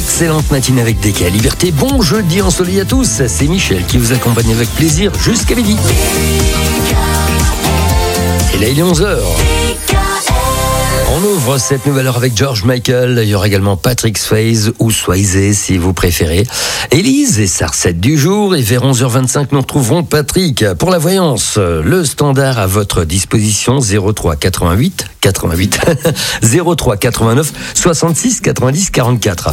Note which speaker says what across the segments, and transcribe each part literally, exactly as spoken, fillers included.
Speaker 1: excellente matinée avec D K Liberté. Bon jeudi ensoleillé à tous. C'est Michel qui vous accompagne avec plaisir jusqu'à midi. Et là, il est onze heures. On ouvre cette nouvelle heure avec George Michael. Il y aura également Patrick Swayze ou Swayze si vous préférez. Élise et sa recette du jour. Et vers onze heures vingt-cinq, nous retrouverons Patrick. Pour la voyance, le standard à votre disposition, zéro trois quatre-vingt-huit quatre-vingt-huit zéro trois quatre-vingt-neuf soixante-six quatre-vingt-dix quarante-quatre.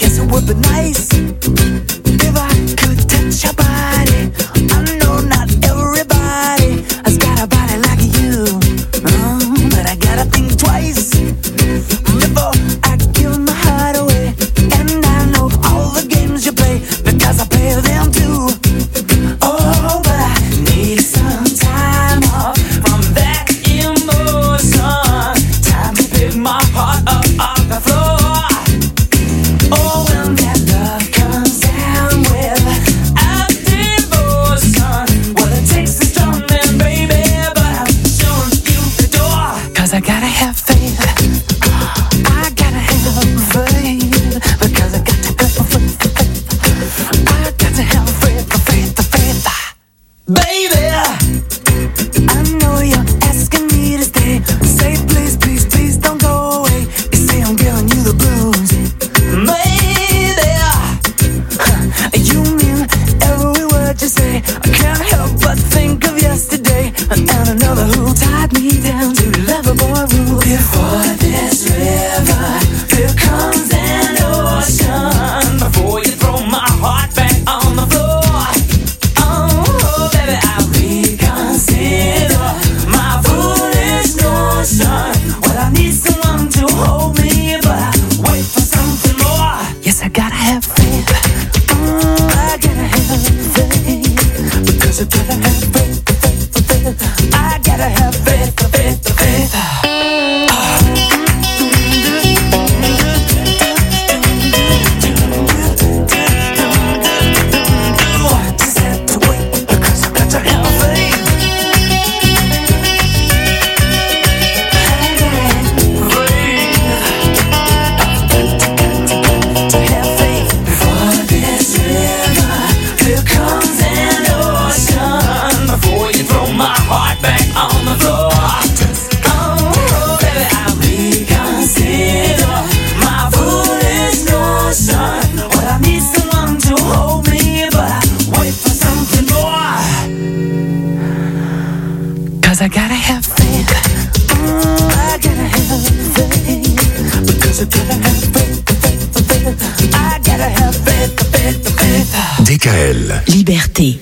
Speaker 2: D K L.
Speaker 3: Liberté.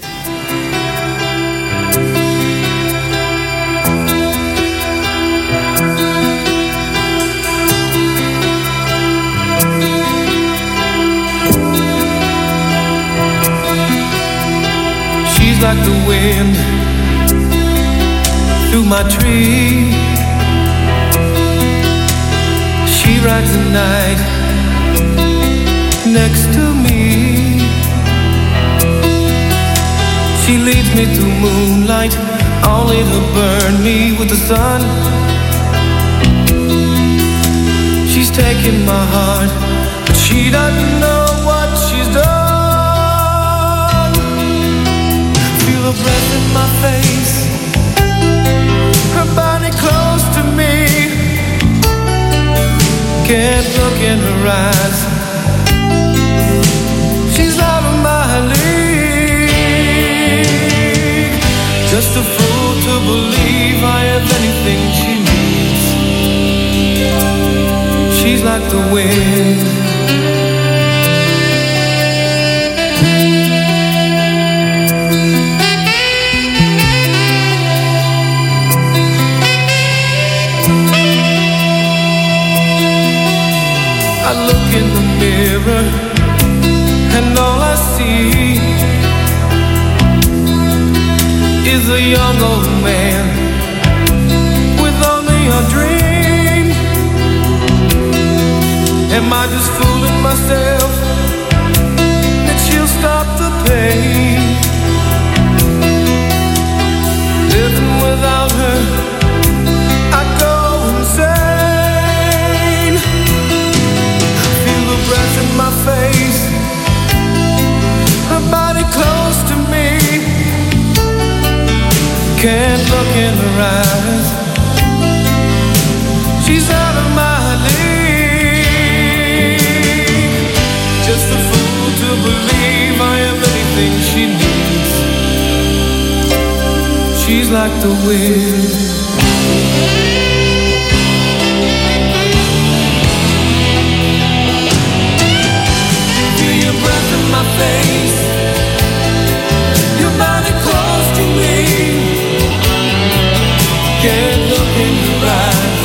Speaker 4: She's like the wind through my tree. She rides the night next to me. She leads me through moonlight, only to burn me with the sun. She's taking my heart, but she doesn't know what she's done. Feel her breath in my face, her body close to me. Can't look in her eyes, she's out of my league. Just a fool to believe I have anything she needs. She's like the wind. I look in the mirror and all I see is a young old man with only a dream. Am I just fooling myself that she'll stop the pain? Living without her, I go insane. Feel the breath in my face, in her eyes. She's out of my league. Just a fool to believe I am anything she needs. She's like the wind. My face, your body close to me. Can't look in your eyes.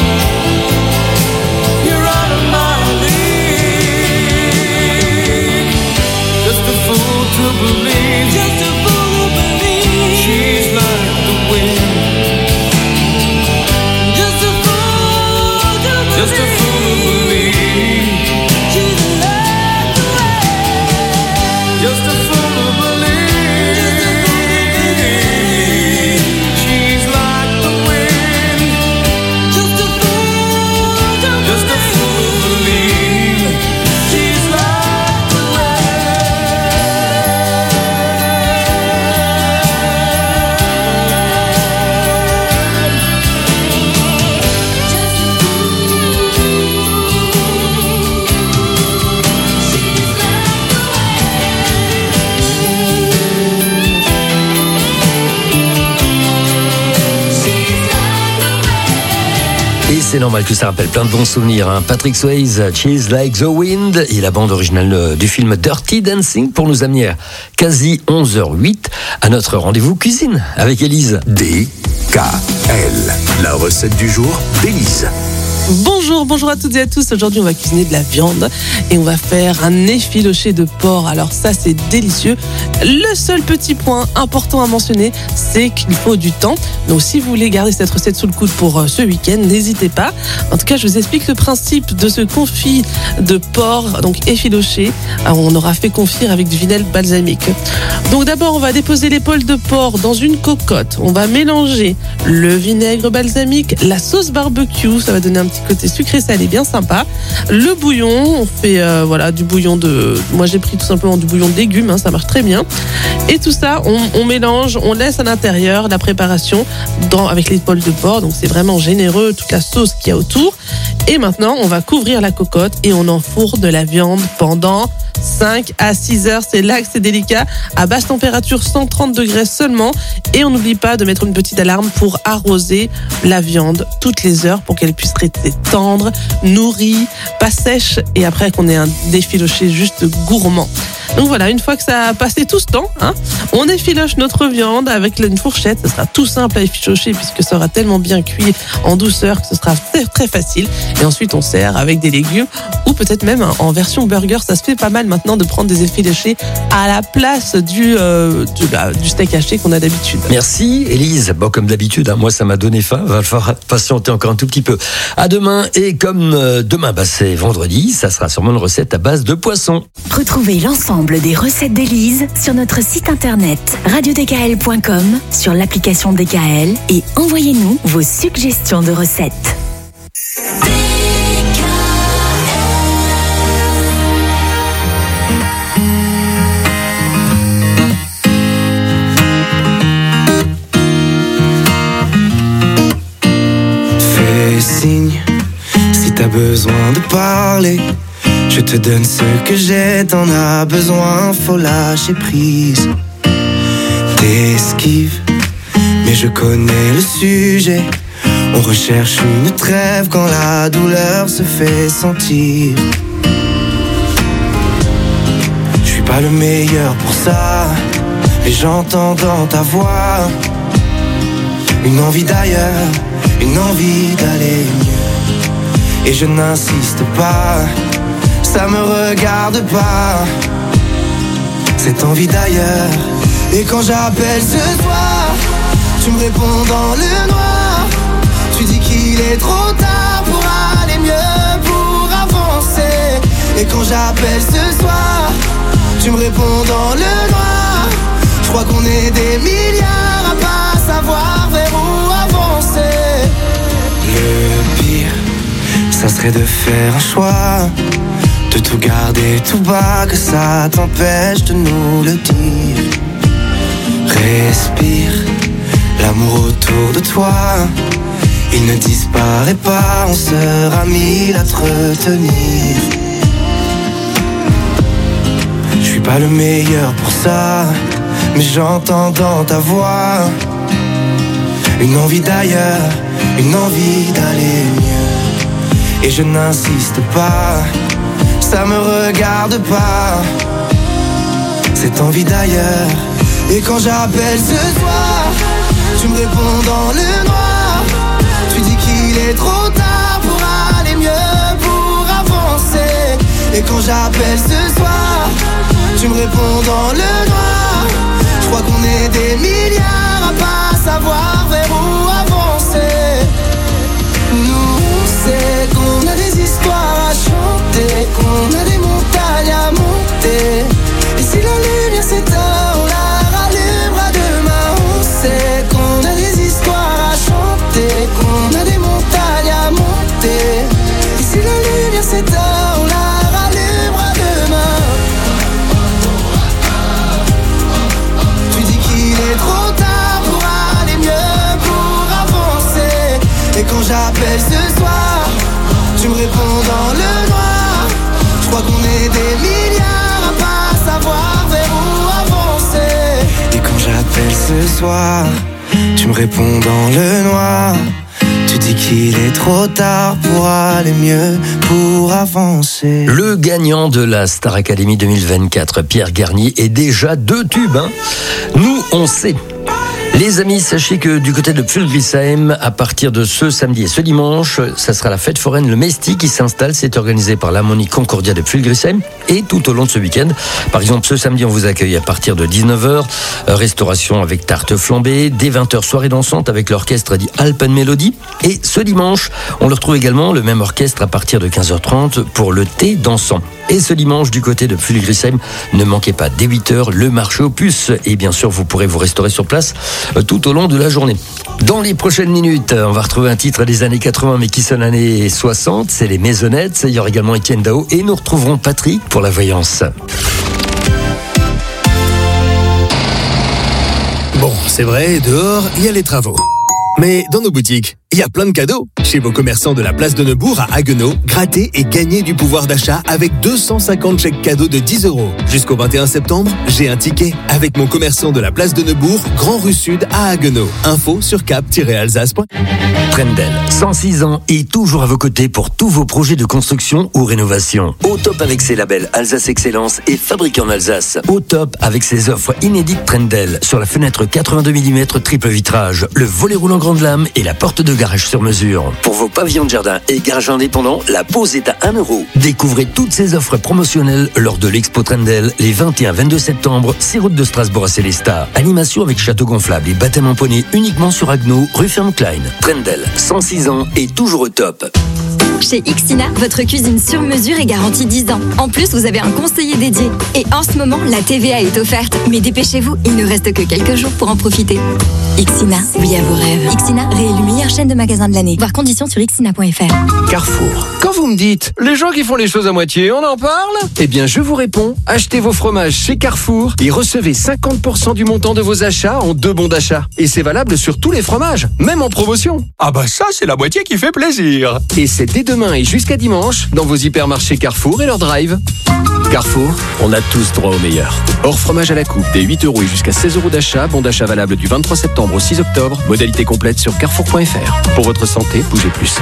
Speaker 4: You're out of my league. Just a fool to believe. Just a fool to believe. She's like the wind. Just a fool to believe. Just a fool to believe. Just a fool to believe. She's like the wind. Just a fool to believe. Just a fool to believe. She's like the
Speaker 1: C'est normal que ça rappelle plein de bons souvenirs. Hein. Patrick Swayze, She's Like the Wind, et la bande originale du film Dirty Dancing pour nous amener à quasi onze heures zéro huit à notre rendez-vous cuisine avec Élise.
Speaker 2: D K L, la recette du jour d'Élise.
Speaker 3: Bonjour, bonjour à toutes et à tous. Aujourd'hui, on va cuisiner de la viande et on va faire un effiloché de porc. Alors ça, c'est délicieux. Le seul petit point important à mentionner, c'est qu'il faut du temps. Donc si vous voulez garder cette recette sous le coude pour ce week-end, n'hésitez pas. En tout cas, je vous explique le principe de ce confit de porc, donc effiloché. Alors, on aura fait confire avec du vinaigre balsamique. Donc d'abord, on va déposer l'épaule de porc dans une cocotte. On va mélanger le vinaigre balsamique, la sauce barbecue, ça va donner un petit côté sucré salé bien sympa. Le bouillon, on fait euh, voilà du bouillon de. Moi j'ai pris tout simplement du bouillon de légumes, hein, ça marche très bien. Et tout ça, on, on mélange, on laisse à l'intérieur la préparation dans, avec l'épaule de porc. Donc c'est vraiment généreux, toute la sauce qu'il y a autour. Et maintenant, on va couvrir la cocotte et on enfourne de la viande pendant cinq à six heures. C'est là que c'est délicat, à basse température, cent trente degrés seulement. Et on n'oublie pas de mettre une petite alarme pour arroser la viande toutes les heures pour qu'elle puisse rester tendre, nourrie, pas sèche, et après qu'on ait un effiloché juste gourmand. Donc voilà, une fois que ça a passé tout ce temps, hein, on effiloche notre viande avec une fourchette. Ce sera tout simple à effilocher puisque ça aura tellement bien cuit en douceur que ce sera très, très facile. Et ensuite, on sert avec des légumes ou peut-être même en version burger. Ça se fait pas mal maintenant de prendre des effilochés à la place du, euh, du, bah, du steak haché qu'on a d'habitude.
Speaker 1: Merci Élise. Bon, comme d'habitude, hein, moi ça m'a donné faim. Va falloir patienter encore un tout petit peu. À demain. Et comme euh, demain, bah, c'est vendredi, ça sera sûrement une recette à base de poisson.
Speaker 5: Retrouvez l'ensemble des recettes d'Élise sur notre site internet radio d k l point com, sur l'application D K L, et envoyez-nous vos suggestions de recettes.
Speaker 6: Fais signe si t'as besoin de parler. Je te donne ce que j'ai, t'en as besoin, faut lâcher prise. T'esquives, mais je connais le sujet. On recherche une trêve quand la douleur se fait sentir. Je suis pas le meilleur pour ça, et j'entends dans ta voix une envie d'ailleurs, une envie d'aller mieux. Et je n'insiste pas, ça me regarde pas, cette envie d'ailleurs. Et quand j'appelle ce soir, tu me réponds dans le noir. Tu dis qu'il est trop tard pour aller mieux, pour avancer. Et quand j'appelle ce soir, tu me réponds dans le noir. Je crois qu'on est des milliards à pas savoir vers où avancer. Le pire, ça serait de faire un choix, de tout garder tout bas, que ça t'empêche de nous le dire. Respire, l'amour autour de toi, il ne disparaît pas, on sera mille à te retenir. Je suis pas le meilleur pour ça, mais j'entends dans ta voix une envie d'ailleurs, une envie d'aller mieux. Et je n'insiste pas, ça me regarde pas, cette envie d'ailleurs. Et quand j'appelle ce soir, tu me réponds dans le noir. Tu dis qu'il est trop tard pour aller mieux, pour avancer. Et quand j'appelle ce soir, tu me réponds dans le noir. Je crois qu'on est des milliards à pas savoir vers où avancer. Nous on sait qu'on a des histoires à chanter, qu'on a des montagnes à monter. Et si la lumière s'éteint, on la rallumera demain. On sait qu'on a des histoires à chanter, qu'on a des montagnes à monter. Et si la lumière s'éteint, on la rallumera demain. Tu dis qu'il est trop tard pour aller mieux, pour avancer. Et quand j'appelle ce soir, tu me réponds dans le noir. Je crois qu'on est des milliards à pas savoir vers où avancer. Et quand j'appelle ce soir, tu me réponds dans le noir. Tu dis qu'il est trop tard pour aller mieux, pour avancer.
Speaker 1: Le gagnant de la Star Academy deux mille vingt-quatre, Pierre Garnier, est déjà deux tubes. Hein. Nous, on sait. Les amis, sachez que du côté de Pfulgrisheim, à partir de ce samedi et ce dimanche, ça sera la fête foraine Le Mesti qui s'installe. C'est organisé par l'Harmonie Concordia de Pfulgrisheim. Et tout au long de ce week-end, par exemple, ce samedi, on vous accueille à partir de dix-neuf heures. Restauration avec tarte flambée. Dès vingt heures, soirée dansante avec l'orchestre dit Alpenmelodie. Et ce dimanche, on le retrouve également, le même orchestre à partir de quinze heures trente pour le thé dansant. Et ce dimanche, du côté de Pfulgrisheim, ne manquez pas, dès huit heures, le marché aux puces. Et bien sûr, vous pourrez vous restaurer sur place tout au long de la journée. Dans les prochaines minutes, on va retrouver un titre des années quatre-vingts, mais qui sonne années soixante. C'est les Maisonnettes. Il y aura également Étienne Dao. Et nous retrouverons Patrick pour la voyance.
Speaker 7: Bon, c'est vrai, dehors, il y a les travaux. Mais dans nos boutiques, il y a plein de cadeaux. Chez vos commerçants de la place de Neubourg à Haguenau, grattez et gagnez du pouvoir d'achat avec deux cent cinquante chèques cadeaux de dix euros. Jusqu'au vingt et un septembre, j'ai un ticket avec mon commerçant de la place de Neubourg, Grand Rue Sud à Haguenau. Info sur cap tiret alsace point com.
Speaker 1: Trendel, cent six ans et toujours à vos côtés pour tous vos projets de construction ou rénovation. Au top avec ses labels Alsace Excellence et Fabriqué en Alsace. Au top avec ses offres inédites Trendel sur la fenêtre quatre-vingt-deux millimètres triple vitrage, le volet roulant grande lame et la porte de garage sur mesure. Pour vos pavillons de jardin et garages indépendants, la pause est à un euro. Découvrez toutes ces offres promotionnelles lors de l'Expo Trendel les vingt et un vingt-deux septembre, six route de Strasbourg à Célestat. Animation avec château gonflable et baptême en poney uniquement sur Haguenau, rue Ferme-Klein. Trendel, cent six ans et toujours au top.
Speaker 8: Chez Ixina, votre cuisine sur mesure est garantie dix ans. En plus, vous avez un conseiller dédié. Et en ce moment, la T V A est offerte. Mais dépêchez-vous, il ne reste que quelques jours pour en profiter. Ixina, oui à vos rêves. Ixina, réélue meilleure chaîne de magasins de l'année. Voir conditions sur ixina point f r.
Speaker 9: Carrefour. Quand vous me dites, les gens qui font les choses à moitié, on en parle? Eh bien, je vous réponds, achetez vos fromages chez Carrefour et recevez cinquante pour cent du montant de vos achats en deux bons d'achat. Et c'est valable sur tous les fromages, même en promotion. Ah bah ça, c'est la moitié qui fait plaisir. Et c'est dès demain et jusqu'à dimanche dans vos hypermarchés Carrefour et leur drive. Carrefour, on a tous droit au meilleur. Hors fromage à la coupe, des huit euros et jusqu'à seize euros d'achat. Bon d'achat valable du vingt-trois septembre au six octobre. Modalité complète sur carrefour point f r. Pour votre santé, bougez plus.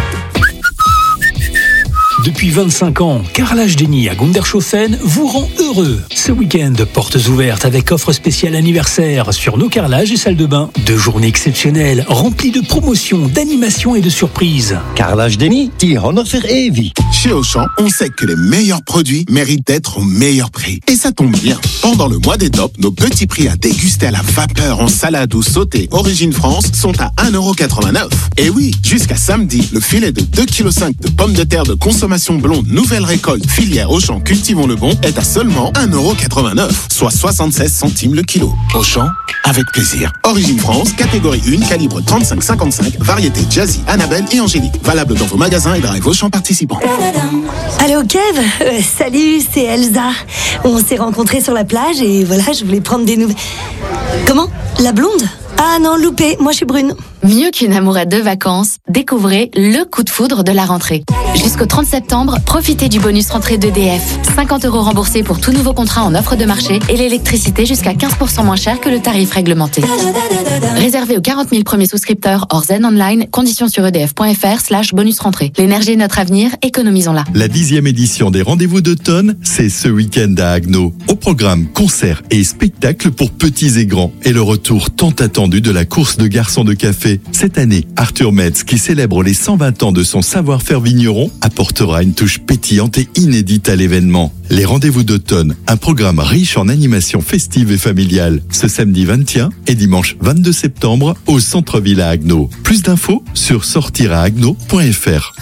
Speaker 10: Depuis vingt-cinq ans, Carrelage Denis à Gundershofen vous rend heureux. Ce week-end, portes ouvertes avec offre spéciale anniversaire sur nos carrelages et salles de bain. Deux journées exceptionnelles, remplies de promotions, d'animations et de surprises.
Speaker 11: Carrelage Denis, die Honor für ewig.
Speaker 12: Chez Auchan, on sait que les meilleurs produits méritent d'être au meilleur prix. Et ça tombe bien. Pendant le mois des tops, nos petits prix à déguster à la vapeur en salade ou sauté Origine France sont à un euro quatre-vingt-neuf. Et oui, jusqu'à samedi, le filet de deux virgule cinq kilos de pommes de terre de consommation blonde nouvelle récolte filière Auchan Cultivons le Bon est à seulement un euro quatre-vingt-neuf, soit soixante-seize centimes le kilo. Auchan, avec plaisir. Origine France, catégorie un, calibre trente-cinq cinquante-cinq, variété Jazzy, Annabelle et Angélique. Valable dans vos magasins et drive Auchan participants.
Speaker 13: Allô Kev, euh, salut, c'est Elsa. On s'est rencontrés sur la plage et voilà, je voulais prendre des nouvelles. Comment? La blonde? Ah non, loupé, moi je suis brune.
Speaker 14: Mieux qu'une amourette de vacances, découvrez le coup de foudre de la rentrée. Jusqu'au trente septembre, profitez du bonus rentrée d'E D F. cinquante euros remboursés pour tout nouveau contrat en offre de marché et l'électricité jusqu'à quinze pour cent moins cher que le tarif réglementé. Réservé aux quarante mille premiers souscripteurs hors Zen Online, conditions sur edf.fr slash bonus rentrée. L'énergie est notre avenir, économisons-la.
Speaker 15: La dixième édition des Rendez-vous d'automne, c'est ce week-end à Agno. Au programme, concerts et spectacles pour petits et grands. Et le retour tant attendu de la course de garçons de café. Cette année, Arthur Metz, qui célèbre les cent vingt ans de son savoir-faire vigneron, apportera une touche pétillante et inédite à l'événement. Les Rendez-vous d'automne, un programme riche en animations festives et familiales. Ce samedi vingt et un et dimanche vingt-deux septembre au centre-ville à Agno. Plus d'infos sur sortir à agno point f r.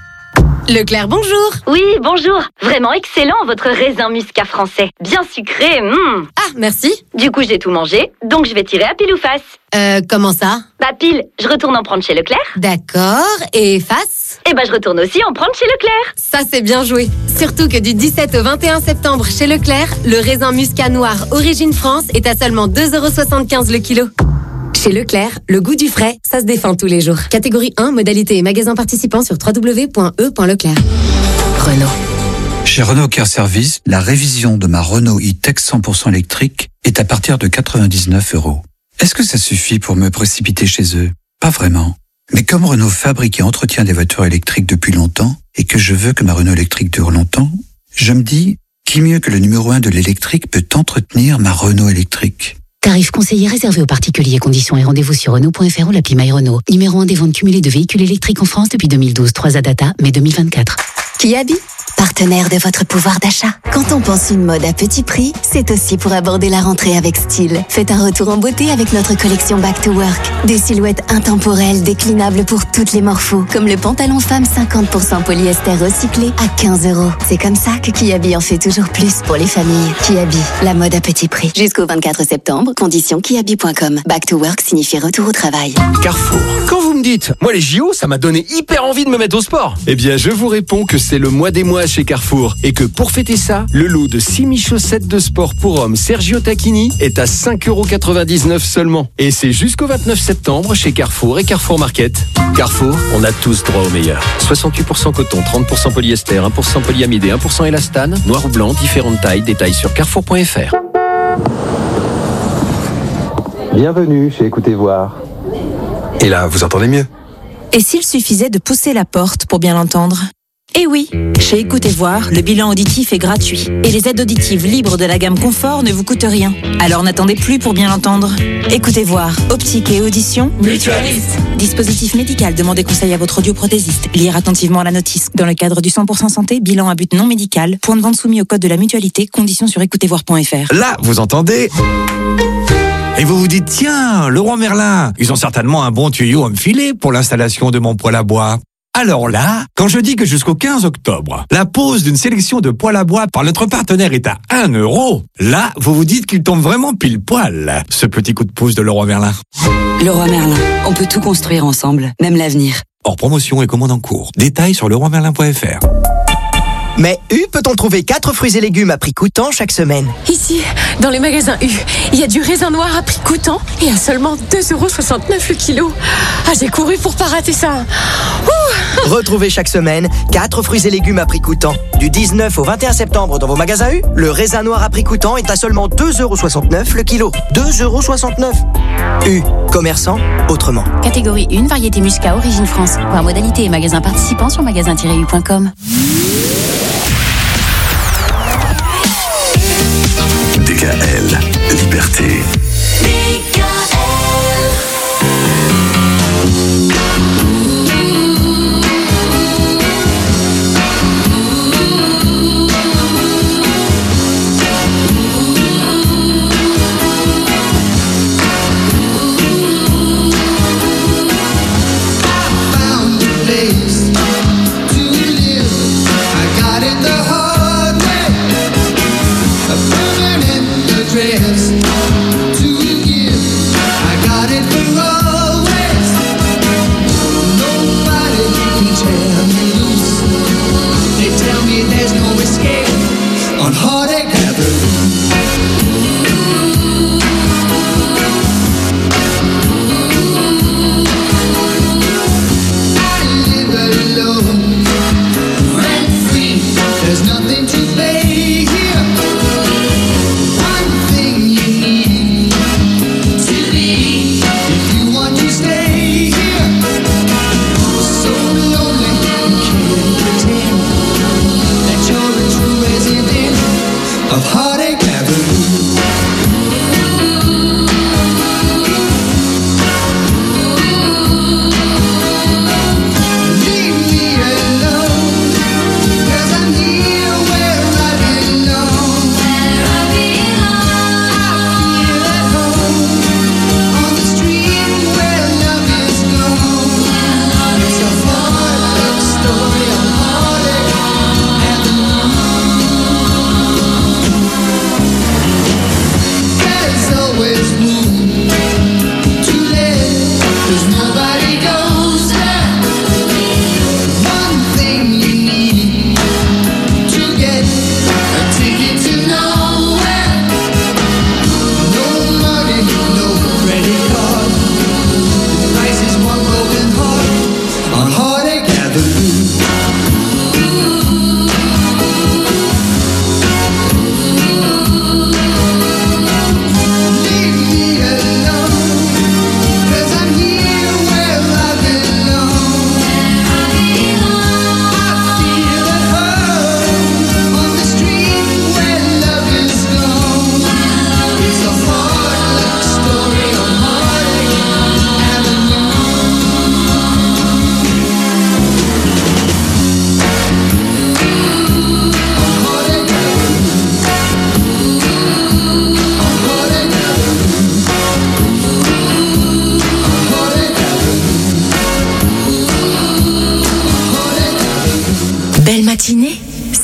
Speaker 16: Leclerc, bonjour.
Speaker 17: Oui, bonjour. Vraiment excellent, votre raisin muscat français. Bien sucré, mmh.
Speaker 16: Ah, merci.
Speaker 17: Du coup, j'ai tout mangé, donc je vais tirer à pile ou face.
Speaker 16: Euh, comment ça?
Speaker 17: Bah pile, je retourne en prendre chez Leclerc.
Speaker 16: D'accord, et face?
Speaker 17: Eh bah je retourne aussi en prendre chez Leclerc.
Speaker 16: Ça, c'est bien joué. Surtout que du dix-sept au vingt et un septembre chez Leclerc, le raisin muscat noir Origine France est à seulement deux euros soixante-quinze le kilo. Chez Leclerc, le goût du frais, ça se défend tous les jours. Catégorie un, modalité et magasin participant sur w w w point e point leclerc. Renault.
Speaker 18: Chez Renault Car Service, la révision de ma Renault e-Tech cent pour cent électrique est à partir de quatre-vingt-dix-neuf euros. Est-ce que ça suffit pour me précipiter chez eux? Pas vraiment. Mais comme Renault fabrique et entretient des voitures électriques depuis longtemps, et que je veux que ma Renault électrique dure longtemps, je me dis, qui mieux que le numéro un de l'électrique peut entretenir ma Renault électrique?
Speaker 19: Tarif conseillé réservé aux particuliers. Conditions et rendez-vous sur Renault point f r ou l'appli My Renault. Numéro un des ventes cumulées de véhicules électriques en France depuis deux mille douze. trois A Data, mai deux mille vingt-quatre.
Speaker 5: Kiabi, partenaire de votre pouvoir d'achat. Quand on pense une mode à petit prix, c'est aussi pour aborder la rentrée avec style. Faites un retour en beauté avec notre collection Back to Work. Des silhouettes intemporelles, déclinables pour toutes les morphos. Comme le pantalon femme cinquante pour cent polyester recyclé à quinze euros. C'est comme ça que Kiabi en fait toujours plus pour les familles. Kiabi, la mode à petit prix. Jusqu'au vingt-quatre septembre, conditions kiabi point com. Back to Work signifie retour au travail.
Speaker 9: Carrefour. Quand vous me dites, moi les J O, ça m'a donné hyper envie de me mettre au sport. Eh bien, je vous réponds que c'est le mois des mois chez Carrefour et que pour fêter ça, le lot de six mi-chaussettes de sport pour hommes Sergio Tacchini est à cinq euros quatre-vingt-dix-neuf seulement. Et c'est jusqu'au vingt-neuf septembre chez Carrefour et Carrefour Market. Carrefour, on a tous droit au meilleur. soixante-huit pour cent coton, trente pour cent polyester, un pour cent polyamide et un pour cent élastane. Noir ou blanc, différentes tailles, détails sur carrefour point f r.
Speaker 20: Bienvenue chez Écoutez Voir.
Speaker 9: Et là, vous entendez mieux?
Speaker 21: Et s'il suffisait de pousser la porte pour bien l'entendre? Eh oui, chez Écoutez Voir, le bilan auditif est gratuit. Et les aides auditives libres de la gamme Confort ne vous coûtent rien. Alors n'attendez plus pour bien l'entendre. Écoutez Voir, optique et audition. Mutualiste. Dispositif médical, demandez conseil à votre audioprothésiste. Lire attentivement la notice. Dans le cadre du cent pour cent santé, bilan à but non médical. Point de vente soumis au code de la mutualité. Conditions sur écoutez voir point f r.
Speaker 22: Là, vous entendez? Et vous vous dites, tiens, Leroy Merlin, ils ont certainement un bon tuyau à me filer pour l'installation de mon poêle à bois. Alors là, quand je dis que jusqu'au quinze octobre, la pose d'une sélection de poêles à bois par notre partenaire est à un euro, là, vous vous dites qu'il tombe vraiment pile poil, ce petit coup de pouce de Leroy Merlin.
Speaker 23: Leroy Merlin, on peut tout construire ensemble, même l'avenir.
Speaker 22: Hors promotion et commande en cours. Détails sur leroy merlin point f r.
Speaker 24: Mais U peut-on trouver quatre fruits et légumes à prix coûtant chaque semaine?
Speaker 25: Ici, dans les magasins U, il y a du raisin noir à prix coûtant et à seulement deux euros soixante-neuf le kilo. Ah, j'ai couru pour pas rater ça. Ouh.
Speaker 24: Retrouvez chaque semaine quatre fruits et légumes à prix coûtant. Du dix-neuf au vingt et un septembre dans vos magasins U, le raisin noir à prix coûtant est à seulement deux euros soixante-neuf le kilo. deux euros soixante-neuf. U, commerçant autrement.
Speaker 19: Catégorie un, variété muscat Origine France. Voir modalité et magasin participant sur magasin tiret u point com.
Speaker 2: D K L, liberté.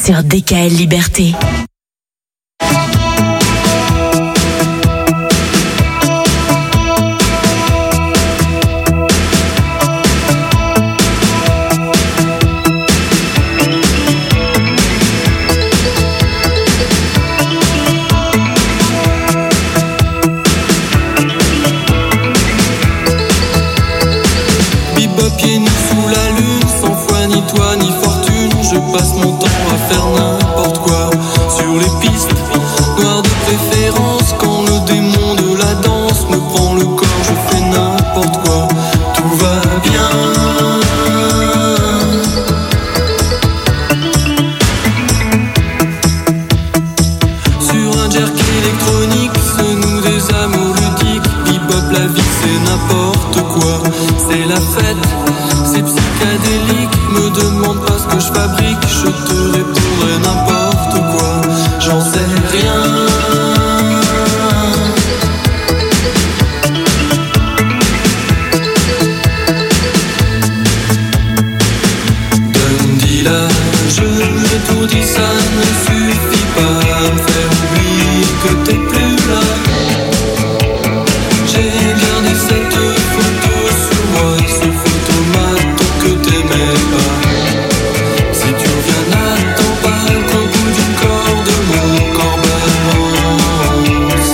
Speaker 21: sur D K L Liberté.
Speaker 1: Pieds nus sous la lune, sans foi ni toi ni fortune, je passe mon temps à faire n'importe quoi sur les pistes noires de préférence. Quand le démon de la danse me prend le corps, je fais n'importe quoi, tout va bien. Sur un jerk électronique, se nouent des amours ludiques. Bebop, la vie c'est n'importe quoi, c'est la fête. C'est psychédélique, me demande pas ce que je fabrique, je te répondrai n'importe quoi, j'en sais rien. Donne-dis-la, je l'ai tout dit, ça ne suffit pas à me faire oublier que t'es plus là. J'ai gardé cette photo sur moi, ce photomaton que t'aimais pas. Si tu reviens, n'attends pas qu'au bout du corps de mon corps balance.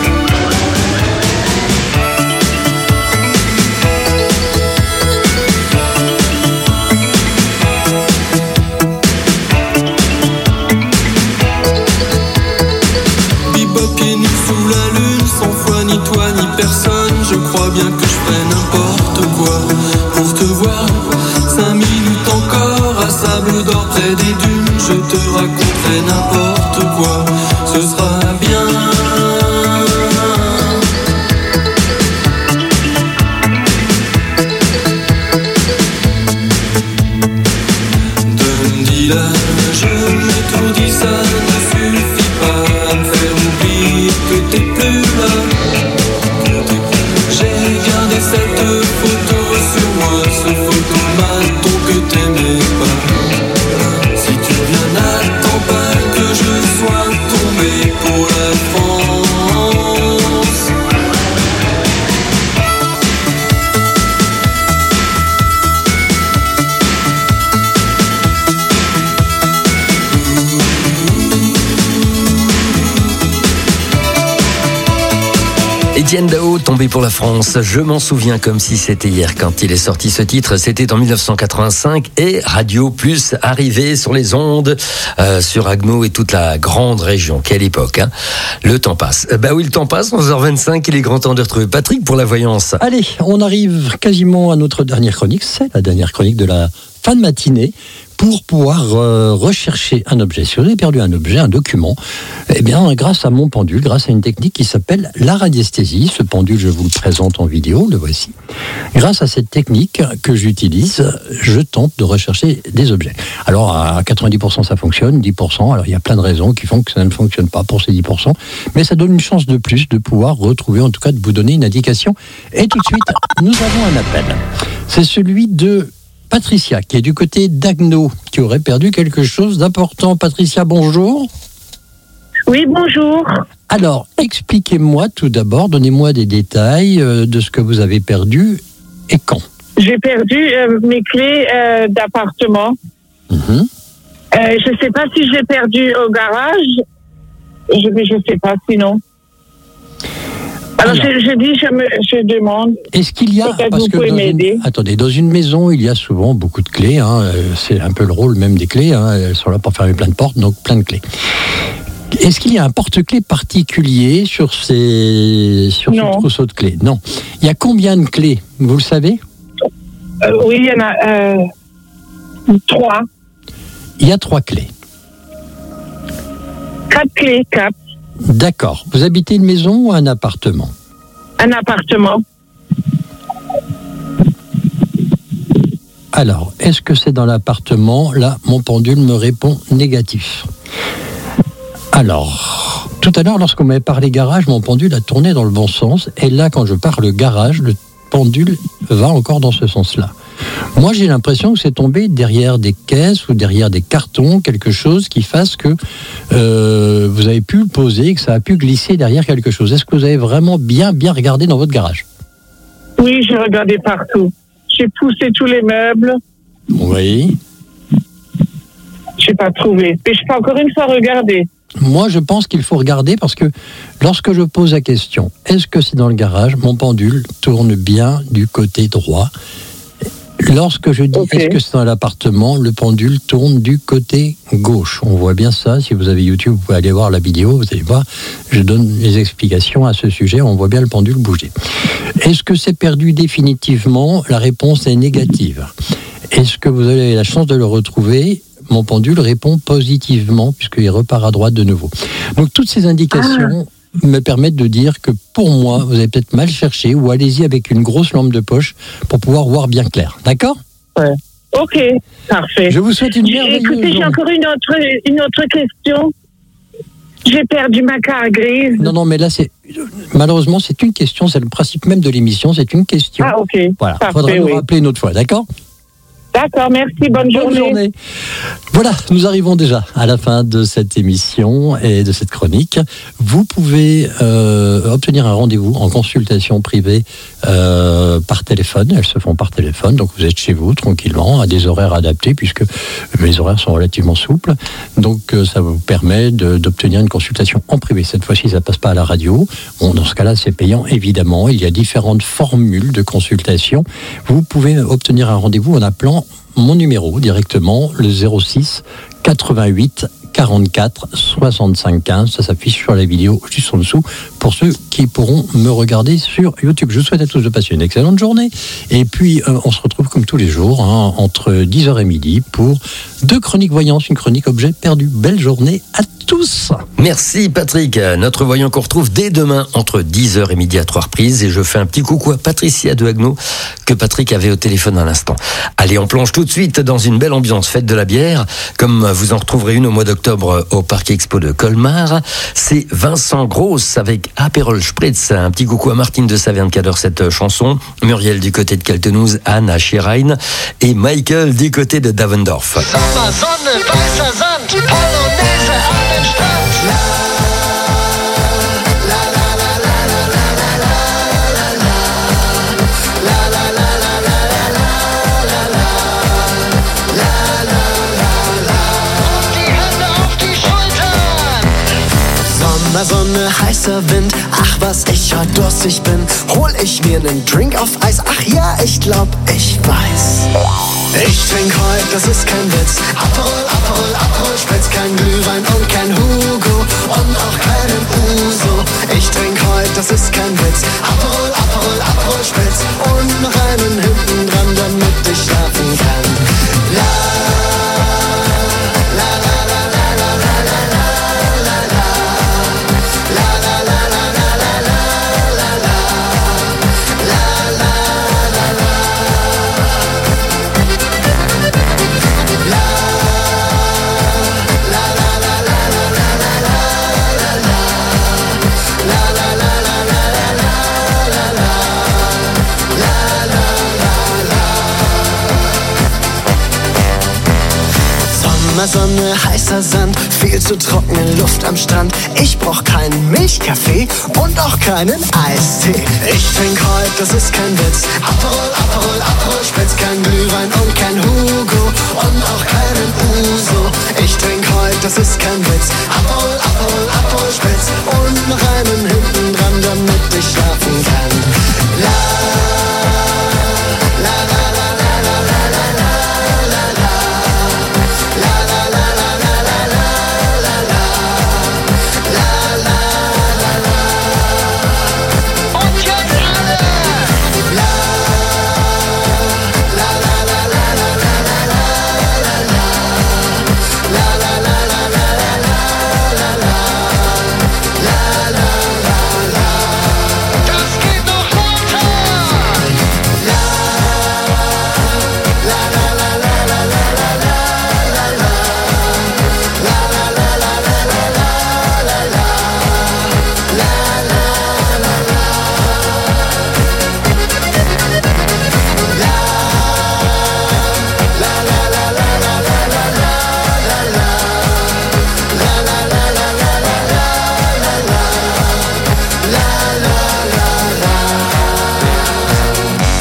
Speaker 1: Bebop pieds nus sous la lune, sans foi ni toi ni personne, je crois bien que je ferai n'importe quoi pour te voir. Cinq minutes encore à Sable d'Or près des dunes, je te raconterai n'importe quoi, ce sera bien. Donne-dis-la, je l'ai tout dit, ça ne suffit pas à me faire oublier que t'es plus là. J'ai gardé cette photo sur moi, ce photomaton que t'aimais pas. Si tu reviens, n'attends pas que je sois tombé pour la France.
Speaker 3: Étienne Dao, tombé pour la France. Je m'en souviens comme si c'était hier quand il est sorti ce titre. C'était en dix-neuf cent quatre-vingt-cinq et Radio Plus arrivait sur les ondes, euh, sur Agno et toute la grande région. Quelle époque, hein. Le temps passe. Bah oui, le temps passe, onze heures vingt-cinq, il est grand temps de retrouver Patrick pour la voyance.
Speaker 4: Allez, on arrive quasiment à notre dernière chronique. C'est la dernière chronique de la fin de matinée. Pour pouvoir euh, rechercher un objet. Si vous avez perdu un objet, un document, eh bien, grâce à mon pendule, grâce à une technique qui s'appelle la radiesthésie, ce pendule, je vous le présente en vidéo, le voici. Grâce à cette technique que j'utilise, je tente de rechercher des objets. Alors, à quatre-vingt-dix pour cent, ça fonctionne, dix pour cent, alors il y a plein de raisons qui font que ça ne fonctionne pas pour ces dix pour cent, mais ça donne une chance de plus de pouvoir retrouver, en tout cas, de vous donner une indication. Et tout de suite, nous avons un appel. C'est celui de Patricia, qui est du côté d'Agno, qui aurait perdu quelque chose d'important. Patricia, bonjour.
Speaker 6: Oui, bonjour.
Speaker 4: Alors, expliquez-moi tout d'abord, donnez-moi des détails euh, de ce que vous avez perdu et quand.
Speaker 6: J'ai perdu euh, mes clés euh, d'appartement. Mmh. Euh, je ne sais pas si je l'ai perdu au garage, je ne sais pas sinon. Alors, Alors je, je dis, je, me, je demande.
Speaker 4: Est-ce qu'il y a, parce
Speaker 6: vous
Speaker 4: que
Speaker 6: pouvez
Speaker 4: dans
Speaker 6: m'aider.
Speaker 4: Une, attendez, dans une maison, il y a souvent beaucoup de clés. Hein, c'est un peu le rôle même des clés. Hein, elles sont là pour fermer plein de portes, donc plein de clés. Est-ce qu'il y a un porte-clés particulier sur ces sur ce trousseau de clés? Non. Il y a combien de clés? Vous le savez?
Speaker 6: euh, Oui, il y en a euh, trois.
Speaker 4: Il y a trois clés.
Speaker 6: Quatre clés, quatre.
Speaker 4: D'accord. Vous habitez une maison ou un appartement?
Speaker 6: Un appartement.
Speaker 4: Alors, est-ce que c'est dans l'appartement? Là, mon pendule me répond négatif. Alors, tout à l'heure, lorsqu'on m'avait parlé garage, mon pendule a tourné dans le bon sens. Et là, quand je parle garage, le pendule va encore dans ce sens-là. Moi, j'ai l'impression que c'est tombé derrière des caisses ou derrière des cartons, quelque chose qui fasse que euh, vous avez pu le poser, que ça a pu glisser derrière quelque chose. Est-ce que vous avez vraiment bien, bien regardé dans votre garage?
Speaker 6: Oui, j'ai regardé partout. J'ai poussé tous les meubles.
Speaker 4: Oui.
Speaker 6: Je n'ai pas trouvé. Mais je peux encore une fois regarder.
Speaker 4: Moi, je pense qu'il faut regarder parce que lorsque je pose la question, est-ce que c'est dans le garage, mon pendule tourne bien du côté droit. Lorsque je dis okay. Est-ce que c'est dans l'appartement, le pendule tourne du côté gauche. On voit bien ça. Si vous avez YouTube, vous pouvez aller voir la vidéo. Vous allez voir, je donne les explications à ce sujet. On voit bien le pendule bouger. Est-ce que c'est perdu définitivement? La réponse est négative. Est-ce que vous avez la chance de le retrouver? Mon pendule répond positivement puisqu'il repart à droite de nouveau. Donc toutes ces indications ah. me permettent de dire que pour moi, vous avez peut-être mal cherché ou allez-y avec une grosse lampe de poche pour pouvoir voir bien clair. D'accord ?
Speaker 6: Ouais. Ok, parfait.
Speaker 4: Je vous souhaite une merveilleuse journée.
Speaker 6: Écoutez, j'ai encore une autre, une autre question. J'ai perdu ma carte grise.
Speaker 4: Non, non, mais là, c'est malheureusement, c'est une question. C'est le principe même de l'émission. C'est une question.
Speaker 6: Ah, ok.
Speaker 4: Voilà. Il faudra nous oui. rappeler une autre fois. D'accord ?
Speaker 6: D'accord, merci, bonne, bonne journée. journée.
Speaker 4: Voilà, nous arrivons déjà à la fin de cette émission et de cette chronique. Vous pouvez euh, obtenir un rendez-vous en consultation privée euh, par téléphone. Elles se font par téléphone, donc vous êtes chez vous tranquillement, à des horaires adaptés, puisque les horaires sont relativement souples. Donc euh, ça vous permet de, d'obtenir une consultation en privé. Cette fois-ci, ça ne passe pas à la radio. Bon, dans ce cas-là, c'est payant, évidemment. Il y a différentes formules de consultation. Vous pouvez obtenir un rendez-vous en appelant mon numéro directement, le zéro six quatre-vingt-huit quarante-quatre soixante-cinq quinze. Ça s'affiche sur la vidéo juste en dessous pour ceux qui pourront me regarder sur YouTube. Je vous souhaite à tous de passer une excellente journée. Et puis, euh, on se retrouve comme tous les jours, hein, entre dix heures et midi pour deux chroniques voyances, une chronique objet perdu. Belle journée à tous.
Speaker 3: Merci Patrick. Notre voyant qu'on retrouve dès demain entre dix heures et midi à trois reprises. Et je fais un petit coucou à Patricia de Haguenau que Patrick avait au téléphone à l'instant. Allez, on plonge tout de suite dans une belle ambiance fête de la bière. Comme vous en retrouverez une au mois d'octobre au Parc Expo de Colmar. C'est Vincent Grosse avec Aperol Spritz. Un petit coucou à Martine de Saverne qui adore cette chanson. Muriel du côté de Kaltenouze, Anne à Schierein et Michael du côté de Davendorf.
Speaker 1: Sonne, heißer Wind, ach was ich heute durstig bin, hol ich mir nen Drink auf Eis, ach ja, ich glaub, ich weiß. Ich trink heut, das ist kein Witz, Aperol, Aperol, Aperol Spritz, kein Glühwein und kein Hugo und auch keinen Uso. Ich trink heut, das ist kein Witz, Aperol, Aperol, Aperol Spritz und noch einen hinten dran, damit ich schlafen kann. La, la, la, la, la, la, la, la, la. Sonne, heißer Sand, viel zu trockene Luft am Strand. Ich brauch keinen Milchkaffee und auch keinen Eistee. Ich trink heut, das ist kein Witz, Aperol, Aperol, Aperol Spritz, kein Glühwein und kein Hugo und auch keinen Uso. Ich trink heut, das ist kein Witz, Aperol, Aperol, Aperol Spritz und noch einen hinten dran, damit ich schlafen kann. La, la, la, la, la, la, la, la, la, la, la.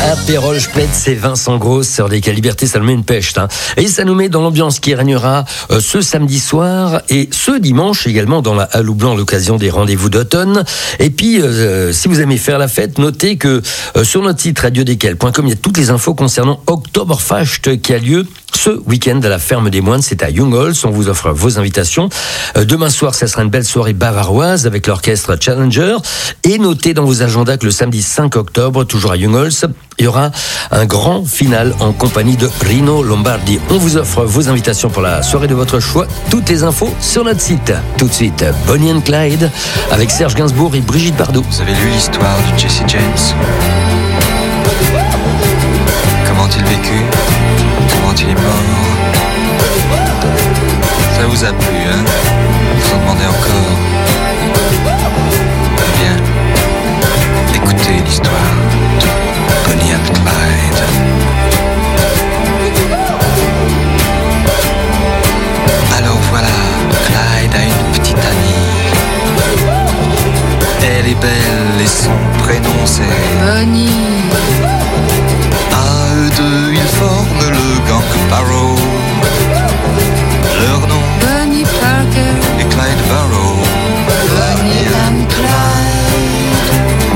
Speaker 3: Apérole, je plaide, c'est Vincent Grosse, sur des Liberté, ça nous met une pêche. Hein. Et ça nous met dans l'ambiance qui régnera euh, ce samedi soir et ce dimanche également dans la Halle Blanc à l'occasion des rendez-vous d'automne. Et puis, euh, si vous aimez faire la fête, notez que euh, sur notre site radio d k l point com, il y a toutes les infos concernant Oktoberfest qui a lieu ce week-end à la Ferme des Moines. C'est à Jungholz. On vous offre vos invitations. Euh, demain soir, ça sera une belle soirée bavaroise avec l'orchestre Challenger. Et notez dans vos agendas que le samedi cinq octobre, toujours à Jungholz, il y aura un grand final en compagnie de Rino Lombardi. On vous offre vos invitations pour la soirée de votre choix. Toutes les infos sur notre site. Tout de suite, Bonnie and Clyde avec Serge Gainsbourg et Brigitte Bardot.
Speaker 7: Vous avez lu l'histoire de Jesse James? Comment a-t-il vécu? Comment il est mort? Ça vous a plu, hein? Vous en demandez encore? Eh bien, écoutez l'histoire de Bonnie and Clyde. Alors voilà, Clyde a une petite amie. Elle est belle et son prénom c'est
Speaker 25: Bonnie.
Speaker 7: À eux deux, ils forment le gang Barrow. Leur nom
Speaker 25: Bonnie Parker
Speaker 7: et Clyde Barrow.
Speaker 25: Bonnie and Clyde.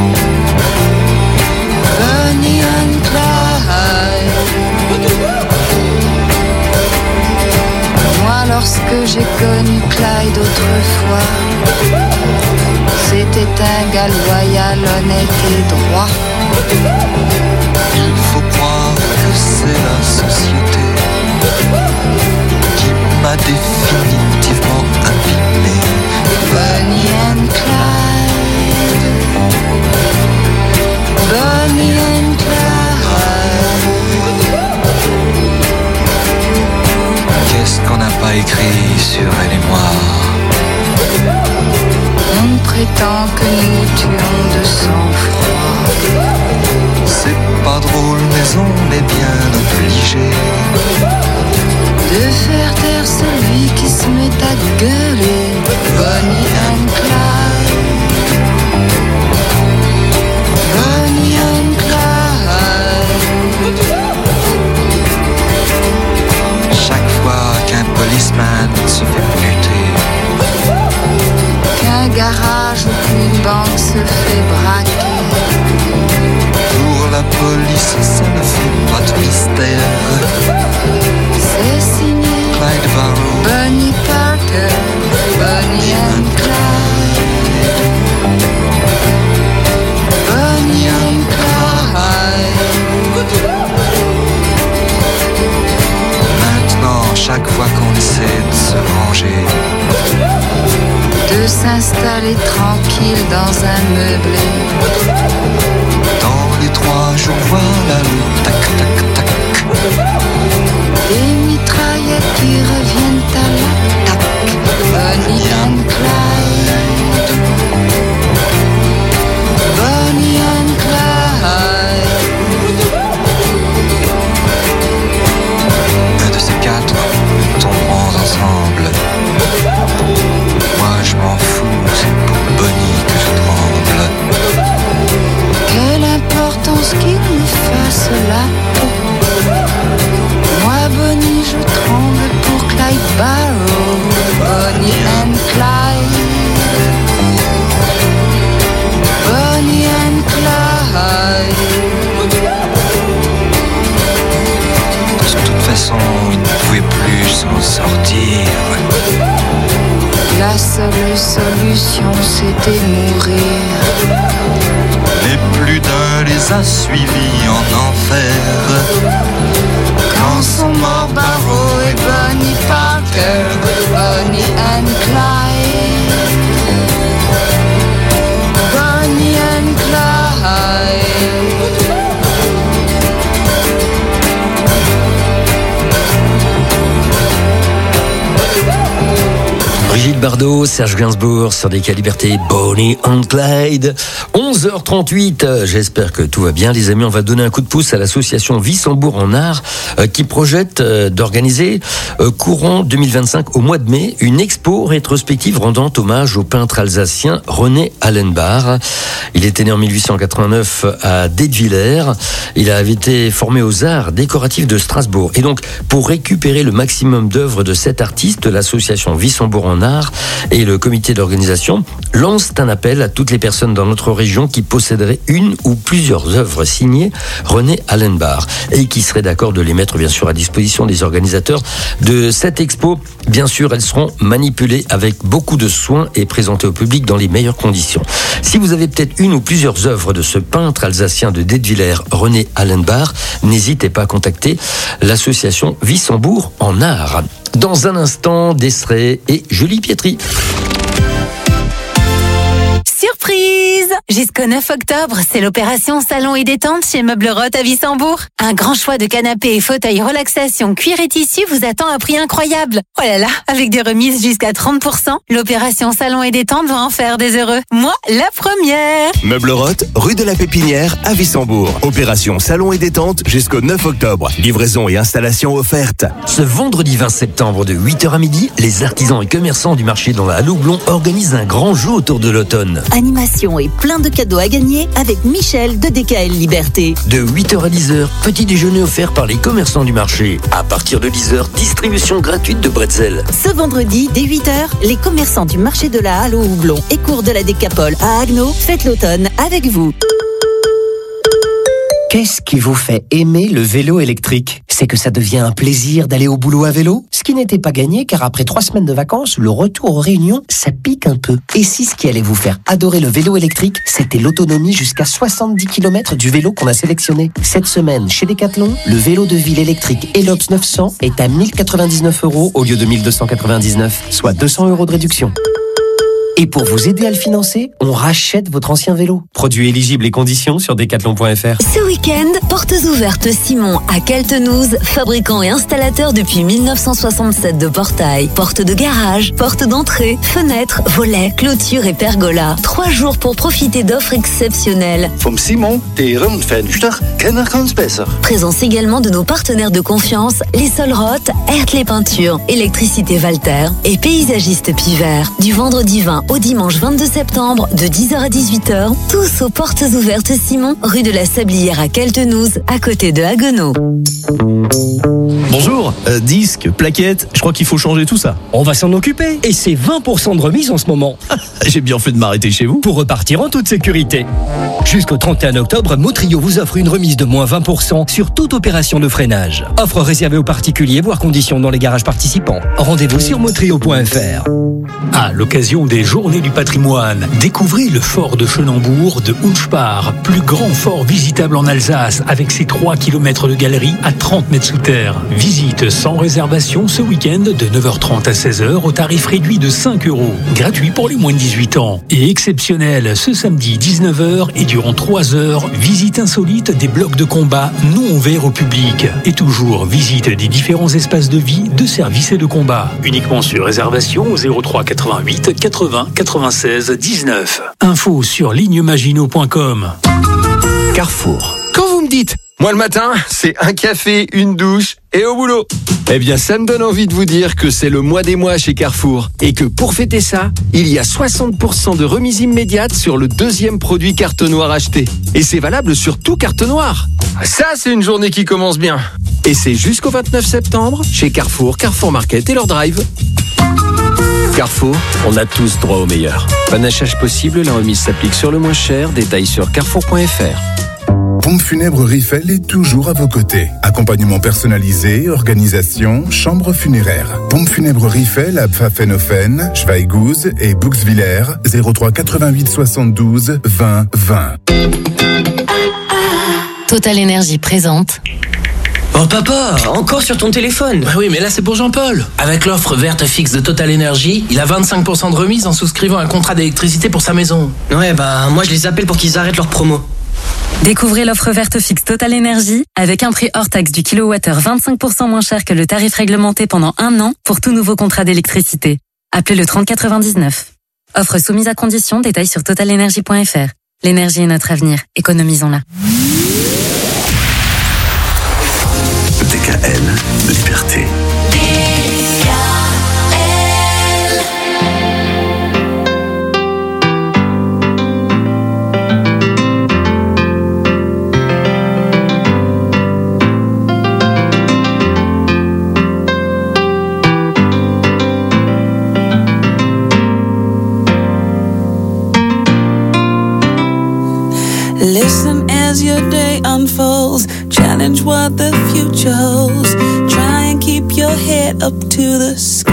Speaker 25: Bonnie and Clyde. Moi, lorsque j'ai connu Clyde autrefois, c'était un gars loyal, honnête et droit.
Speaker 7: Il faut croire que c'est la société qui m'a définitivement abîmé.
Speaker 25: Bonnie and Clyde. Bonnie and Clyde.
Speaker 7: Qu'est-ce qu'on n'a pas écrit sur elle et moi?
Speaker 25: On prétend que nous tuons de sang-froid.
Speaker 7: C'est pas drôle mais on est bien obligé
Speaker 25: de faire taire celui qui se met à gueuler. Bonnie and Clyde. Bonnie and Clyde.
Speaker 7: Chaque fois qu'un policeman se fait buter,
Speaker 25: qu'un garage ou qu'une banque se fait braquer,
Speaker 7: pour la police ça ne fait pas de mystère.
Speaker 25: c'est signé
Speaker 7: Clyde Barrow,
Speaker 25: Bonnie Parker, Bonnie and Clyde. Bonnie and Clyde.
Speaker 7: Maintenant, chaque fois qu'on essaie de se ranger,
Speaker 25: de s'installer tranquille dans un meublé,
Speaker 7: dans les trois jours, voilà le tac tac tac.
Speaker 25: des mitraillettes qui reviennent à l'attaque. Bonnie and Clyde. Bonnie and Clyde.
Speaker 7: Un de ces quatre, nous tomberons ensemble. Moi je m'en fous, c'est pour Bonnie que je tremble.
Speaker 25: Quelle importance qu'il me fasse la peau. Moi, Bonnie, je tremble pour Clyde Barrow. Bonnie and Clyde. Bonnie and Clyde.
Speaker 7: De toute façon, il ne pouvait plus s'en sortir.
Speaker 25: La seule solution, c'était mourir.
Speaker 7: Mais plus d'un les a suivis en enfer.
Speaker 25: Quand sont morts Barrow et Bonnie Parker, Bonnie and Clyde. Bonnie and Clyde.
Speaker 3: Brigitte Bardot Lombardo, Serge Gainsbourg sur des cas liberté, Bonnie and Clyde. onze heures trente-huit, j'espère que tout va bien les amis. On va donner un coup de pouce à l'association Wissembourg en art euh, qui projette euh, d'organiser euh, courant deux mille vingt-cinq au mois de mai une expo rétrospective rendant hommage au peintre alsacien René Allenbach. Il était né en mille huit cent quatre-vingt-neuf à Detwiller. Il avait été formé aux arts décoratifs de Strasbourg. Et donc, pour récupérer le maximum d'œuvres de cet artiste, l'association Wissembourg en art et le comité d'organisation lancent un appel à toutes les personnes dans notre région qui posséderaient une ou plusieurs œuvres signées René Allenbach et qui seraient d'accord de les mettre bien sûr à disposition des organisateurs de cette expo. Bien sûr, elles seront manipulées avec beaucoup de soin et présentées au public dans les meilleures conditions. Si vous avez peut-être une ou plusieurs œuvres de ce peintre alsacien de Detwiller, René Allenbach, n'hésitez pas à contacter l'association Wissembourg en art. Dans un instant, Desré et Julie Pietri.
Speaker 21: Surprise! Jusqu'au neuf octobre, c'est l'opération Salon et détente chez Meubles Roth à Wissembourg. Un grand choix de canapés et fauteuils relaxation cuir et tissu vous attend à prix incroyable. Oh là là, avec des remises jusqu'à trente pour cent, l'opération Salon et détente va en faire des heureux. Moi, la première!
Speaker 2: Meubles Roth, rue de la Pépinière à Wissembourg. Opération Salon et détente jusqu'au neuf octobre. Livraison et installation offerte.
Speaker 3: Ce vendredi vingt septembre de huit heures à midi, les artisans et commerçants du marché dans la Halle Houblon organisent un grand jeu autour de l'automne.
Speaker 21: Animation et plein de cadeaux à gagner avec Michel de D K L Liberté.
Speaker 3: De huit heures à dix heures, petit déjeuner offert par les commerçants du marché. À partir de dix heures, distribution gratuite de bretzel.
Speaker 21: Ce vendredi, dès huit heures, les commerçants du marché de la Halle au Houblon et cours de la Décapole à Agno fêtent l'automne avec vous.
Speaker 8: Qu'est-ce qui vous fait aimer le vélo électrique? C'est que ça devient un plaisir d'aller au boulot à vélo? Ce qui n'était pas gagné, car après trois semaines de vacances, le retour aux réunions, ça pique un peu. Et si ce qui allait vous faire adorer le vélo électrique, c'était l'autonomie jusqu'à soixante-dix kilomètres du vélo qu'on a sélectionné? Cette semaine, chez Decathlon, le vélo de ville électrique Elops neuf cents est à mille quatre-vingt-dix-neuf euros au lieu de mille deux cent quatre-vingt-dix-neuf, soit deux cents euros de réduction. Et pour vous aider à le financer, on rachète votre ancien vélo. Produits éligibles et conditions sur decathlon point f r.
Speaker 21: Ce week-end, portes ouvertes Simon à Keltenouze, fabricant et installateur depuis mille neuf cent soixante-sept de portails, portes de garage, portes d'entrée, fenêtres, volets, clôtures et pergolas. Trois jours pour profiter d'offres exceptionnelles.
Speaker 10: Vom Simon, deren Fenster, keiner kann's besser.
Speaker 21: Présence également de nos partenaires de confiance, les Solroth, Hertles Peinture, Électricité Valter et Paysagiste Pivert. Du vendredi vingt au dimanche vingt-deux septembre de dix heures à dix-huit heures, tous aux portes ouvertes Simon, rue de la Sablière à Keltenouze, à côté de Haguenau.
Speaker 11: Bonjour, euh, disque, plaquettes, je crois qu'il faut changer tout ça.
Speaker 12: On va s'en occuper et c'est vingt pour cent de remise en ce moment.
Speaker 11: J'ai bien fait de m'arrêter chez vous.
Speaker 12: Pour repartir en toute sécurité. Jusqu'au trente et un octobre, Motrio vous offre une remise de moins vingt pour cent sur toute opération de freinage. Offre réservée aux particuliers, voire conditions dans les garages participants. Rendez-vous sur motrio point f r.
Speaker 13: À l'occasion des Journées du patrimoine, découvrez le fort de Chenambourg de Hunspar, plus grand fort visitable en Alsace avec ses trois kilomètres de galerie à trente mètres sous terre. Visite sans réservation ce week-end de neuf heures trente à seize heures au tarif réduit de cinq euros. Gratuit pour les moins de dix-huit ans. Et exceptionnel ce samedi dix-neuf heures et durant trois heures, visite insolite des blocs de combat non ouverts au public. Et toujours visite des différents espaces de vie, de service et de combat. Uniquement sur réservation au zéro trois quatre-vingt-huit quatre-vingts quatre-vingt-seize dix-neuf. Info sur lignemagino point com.
Speaker 2: Carrefour.
Speaker 9: Quand vous me dites, moi le matin, c'est un café, une douche et au boulot. Eh bien, ça me donne envie de vous dire que c'est le mois des mois chez Carrefour. Et que pour fêter ça, il y a soixante pour cent de remise immédiate sur le deuxième produit carte noire acheté. Et c'est valable sur tout carte noire. Ça, c'est une journée qui commence bien. Et c'est jusqu'au vingt-neuf septembre chez Carrefour, Carrefour Market et leur drive. Carrefour, on a tous droit au meilleur. Panachage possible, la remise s'applique sur le moins cher. Détails sur carrefour point f r.
Speaker 26: Pompe funèbre Riffel est toujours à vos côtés. Accompagnement personnalisé, organisation, chambre funéraire. Pompe funèbre Riffel à Pfaffenhofen, Schweighouse et Buxwiller, zéro trois quatre-vingt-huit soixante-douze vingt vingt.
Speaker 14: Total Énergie présente.
Speaker 27: Oh papa, encore sur ton téléphone?
Speaker 28: Oui, mais là c'est pour Jean-Paul. Avec l'offre verte fixe de Total Énergie, il a vingt-cinq pour cent de remise en souscrivant un contrat d'électricité pour sa maison.
Speaker 27: Ouais, bah moi je les appelle pour qu'ils arrêtent leur promo.
Speaker 29: Découvrez l'offre verte fixe Total Énergie avec un prix hors taxe du kilowattheure vingt-cinq pour cent moins cher que le tarif réglementé pendant un an pour tout nouveau contrat d'électricité. Appelez le trente quatre-vingt-dix-neuf. Offre soumise à condition, détails sur total energy point f r. L'énergie est notre avenir, économisons-la.
Speaker 2: D K L, liberté.
Speaker 1: Listen as your day unfolds. Challenge what the future holds. Try and keep your head up to the sky.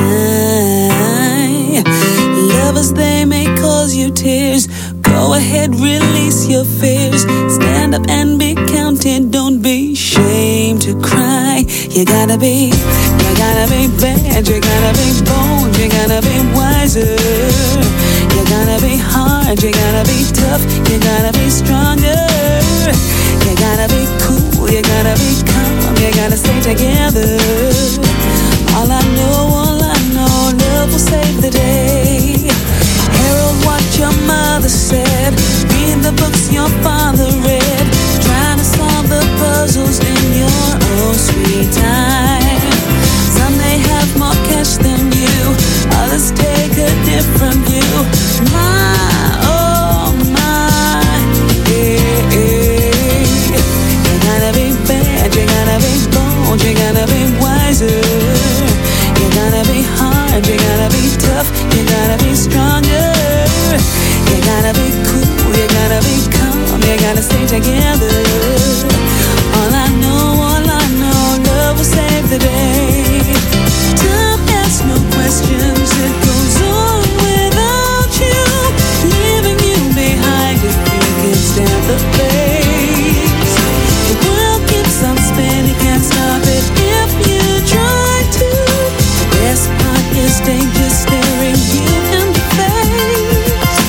Speaker 1: Lovers, they may cause you tears. Go ahead, release your fears. Stand up and be counted. Don't be ashamed to cry. You gotta be, you gotta be bad. You gotta be bold. You gotta be wiser. You gotta be hard. You gotta be tough. You gotta be stronger. You gotta be cool. You gotta be calm. You gotta stay together. All I know, all I know, love will save the day. Herald what your mother said. Read the books your father read. Trying to solve the puzzles in your own sweet time. Some may have more cash than you. Others take a different view. My, oh my, yeah, yeah. You gotta be bad, you gotta be bold, you gotta be wiser. You gotta be hard, you gotta be tough, you gotta be stronger. You gotta be cool, you gotta be calm, you gotta stay together. All I know, all I know, love will save the day. Time asks no questions, it goes on without you, leaving you behind if you can stand the pace. The world keeps on spinning, can't stop it if you try to. The best part is danger staring you in the face.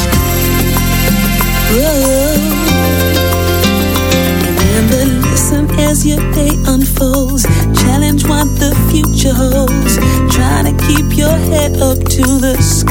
Speaker 1: Whoa. Remember, listen as your day unfolds. Challenge what the future holds. Try to keep your head up to the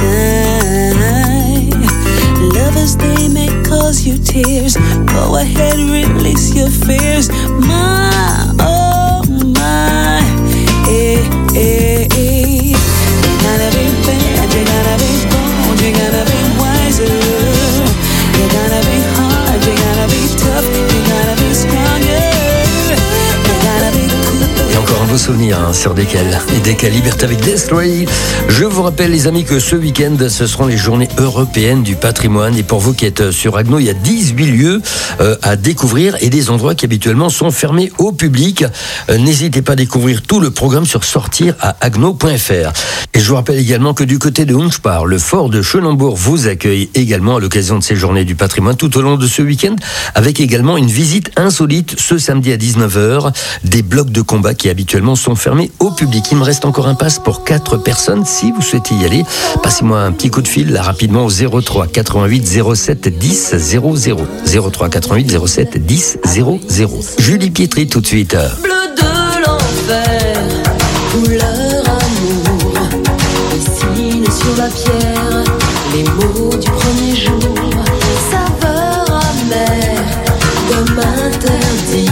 Speaker 1: sky. Lovers, they may cause you tears. Go ahead, release your fears. My, oh my, eh, eh, eh. You gotta be bad, you gotta be bold, you gotta be wiser. You gotta be hard, you gotta be tough, you gotta be stronger. You gotta be cool.
Speaker 3: Et encore un beau souvenir hein, sur D K L et D K Liberté avec Destroy. Je vous rappelle les amis que ce week-end ce seront les journées européennes du patrimoine et pour vous qui êtes sur Agno, il y a dix-huit lieux euh, à découvrir et des endroits qui habituellement sont fermés au public. Euh, n'hésitez pas à découvrir tout le programme sur sortir à agno point f r. Et je vous rappelle également que du côté de Hunspar, le fort de Chenambourg vous accueille également à l'occasion de ces journées du patrimoine tout au long de ce week-end avec également une visite insolite ce samedi à dix-neuf heures, des blocs de combat qui habituellement sont fermés au public. Il me reste encore un pass pour quatre personnes. Si vous souhaitez y aller, passez-moi un petit coup de fil là rapidement au zéro trois quatre-vingt-huit zéro sept dix zéro zéro. zéro trois quatre-vingt-huit zéro sept dix zéro zéro. Julie Pietri tout de suite.
Speaker 5: Bleu de l'enfer, couleur amour, dessine sur la pierre les mots du premier jour, saveur amère comme interdit.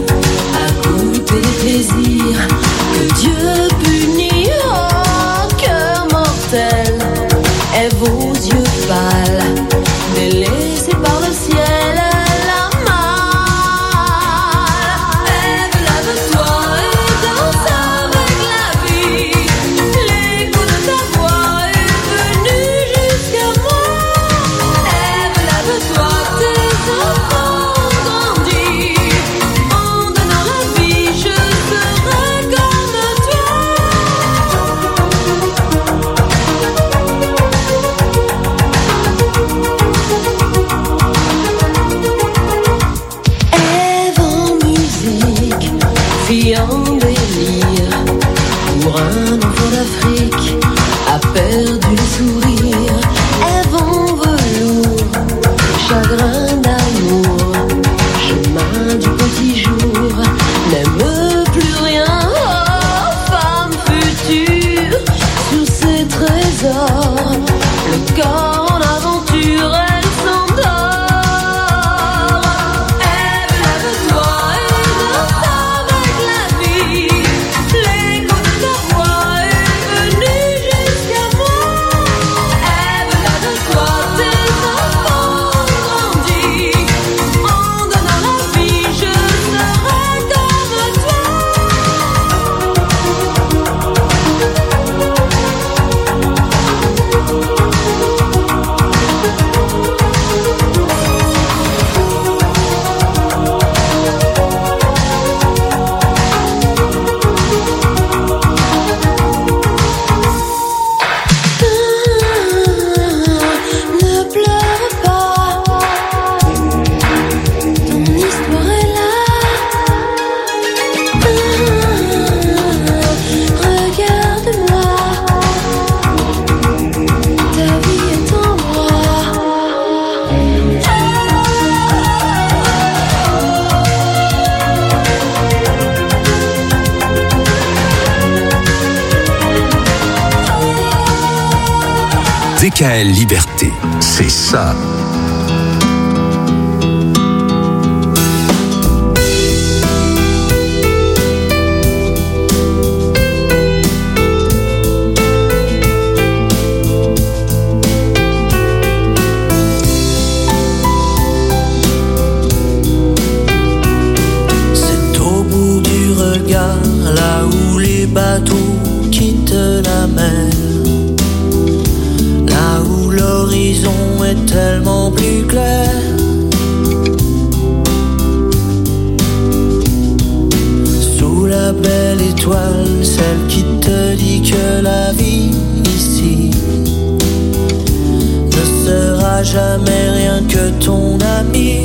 Speaker 5: Plaisir que Dieu punit au cœur mortel et vos yeux pâles délaissés par le ciel la malle. Rêve, lève-toi et danse avec la vie. L'écho de ta voix est venu jusqu'à moi. Rêve, lève-toi, tes enfants grandissent.
Speaker 15: Michael Liberté. C'est ça.
Speaker 1: C'est au bout du regard, là où les bateaux quittent la mer, là où l'horizon est tellement plus clair. Sous la belle étoile, celle qui te dit que la vie ici ne sera jamais rien que ton ami.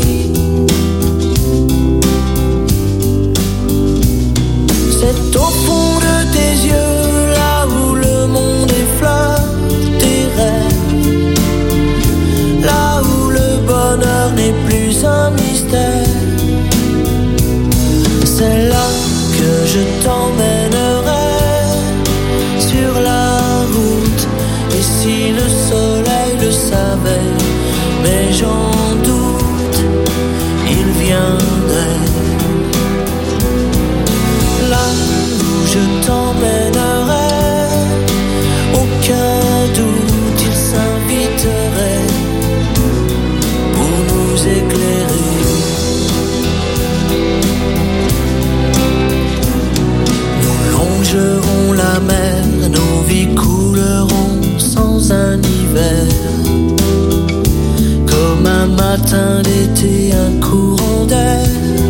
Speaker 1: C'est au fond de tes yeux, là où le monde effleure tes rêves, là où le bonheur n'est plus un mystère. C'est là que je t'emmènerai sur la route. Et si le soleil le savait, mais j'en doute, il viendrait. Là où je t'emmènerai, aucun doute, il s'inviterait pour nous éclairer. Nous longerons la mer, nos vies couleront sans un hiver, comme un matin d'été, un courant d'air.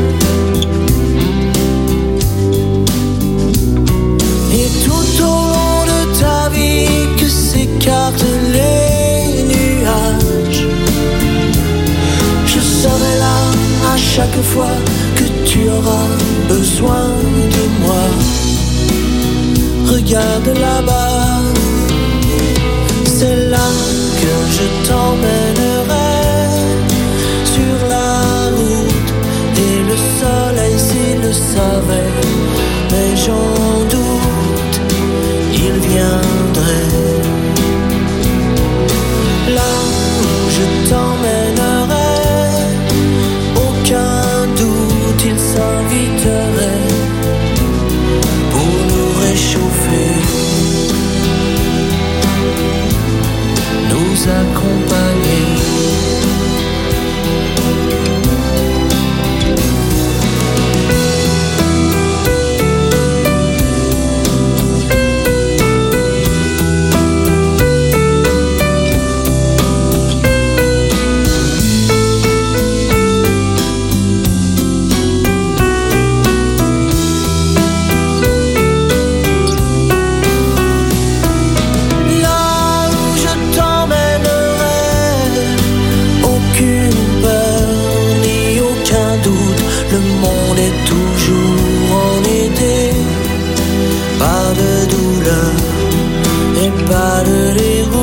Speaker 1: Que s'écartent les nuages, je serai là à chaque fois que tu auras besoin de moi. Regarde là-bas, c'est là que je t'emmènerai sur la route. Et le soleil s'il le savait, mais j'en doute, il viendrait. Là où je t'emmènerai, aucun doute, il s'inviterait pour nous réchauffer, nous accompagner. Pas de déroute,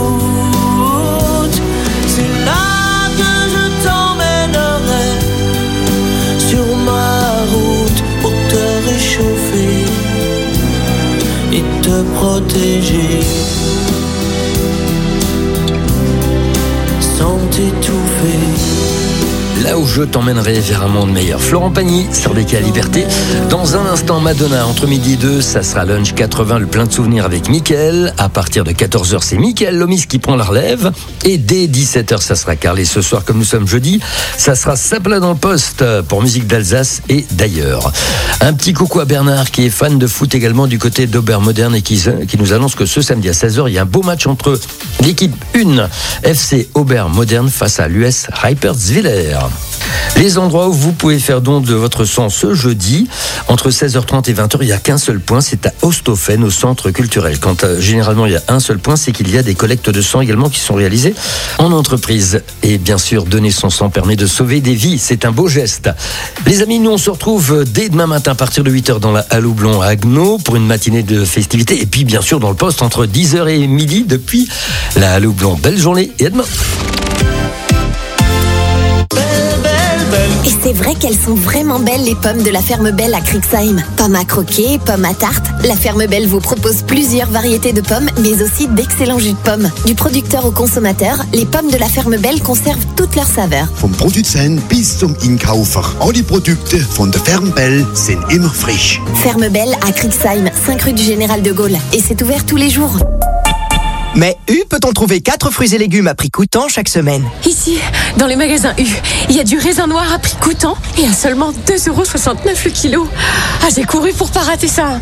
Speaker 1: c'est là que je t'emmènerai sur ma route pour te réchauffer et te protéger sans t'étouffer.
Speaker 3: Là où je t'emmènerai vers un monde meilleur. Florent Pagny, sur D K Liberté. Dans un instant, Madonna, entre midi et deux, ça sera Lunch quatre-vingts, le plein de souvenirs avec Mickaël. À partir de quatorze heures, c'est Mickaël Lomis qui prend la relève. Et dès dix-sept heures, ça sera Carl. Et ce soir, comme nous sommes jeudi, ça sera Sapla dans le poste pour musique d'Alsace et d'ailleurs. Un petit coucou à Bernard qui est fan de foot également du côté d'Aubert Moderne et qui, qui nous annonce que ce samedi à seize heures, il y a un beau match entre l'équipe un F C Aubert Moderne face à l'U S Reipertswiller. Les endroits où vous pouvez faire don de votre sang ce jeudi, entre seize heures trente et vingt heures, il n'y a qu'un seul point, c'est à Osthofen, au centre culturel. Quand euh, généralement il y a un seul point, c'est qu'il y a des collectes de sang également qui sont réalisées en entreprise. Et bien sûr, donner son sang permet de sauver des vies, c'est un beau geste. Les amis, nous on se retrouve dès demain matin à partir de huit heures dans la Halle Houblon à Agno pour une matinée de festivités. Et puis bien sûr dans le poste entre dix heures et midi depuis la Halle Houblon. Belle journée et à demain.
Speaker 1: Belle, belle, belle
Speaker 6: Et c'est vrai qu'elles sont vraiment belles, les pommes de la Ferme Belle à Crixheim. Pommes à croquer, pommes à tarte. La Ferme Belle vous propose plusieurs variétés de pommes, mais aussi d'excellents jus de pommes. Du producteur au consommateur, les pommes de la Ferme Belle conservent toute leur saveur.
Speaker 16: Vom Produzent bis zum Inkäufer. Alle Produkte von der Ferme Belle sind immer frisch.
Speaker 6: Ferme Belle à Crixheim, cinq rue du Général de Gaulle. Et c'est ouvert tous les jours.
Speaker 8: Mais U peut-on trouver quatre fruits et légumes à prix coûtant chaque semaine?
Speaker 25: Ici, dans les magasins U, il y a du raisin noir à prix coûtant et à seulement deux euros soixante-neuf le kilo. Ah, j'ai couru pour pas rater ça.